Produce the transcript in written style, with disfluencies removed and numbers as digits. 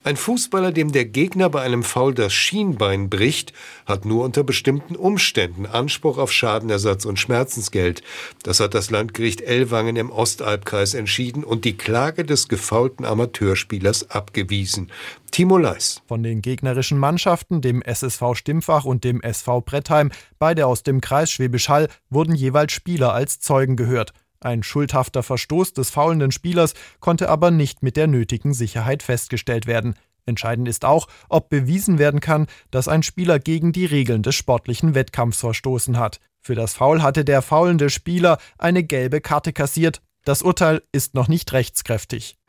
Ein Fußballer, dem der Gegner bei einem Foul das Schienbein bricht, hat nur unter bestimmten Umständen Anspruch auf Schadenersatz und Schmerzensgeld. Das hat das Landgericht Ellwangen im Ostalbkreis entschieden und die Klage des gefoulten Amateurspielers abgewiesen. Timo Leis. Von den gegnerischen Mannschaften, dem SSV Stimpfach und dem SV Brettheim, beide aus dem Kreis Schwäbisch Hall, wurden jeweils Spieler als Zeugen gehört. Ein schuldhafter Verstoß des faulenden Spielers konnte aber nicht mit der nötigen Sicherheit festgestellt werden. Entscheidend ist auch, ob bewiesen werden kann, dass ein Spieler gegen die Regeln des sportlichen Wettkampfs verstoßen hat. Für das Foul hatte der faulende Spieler eine gelbe Karte kassiert. Das Urteil ist noch nicht rechtskräftig.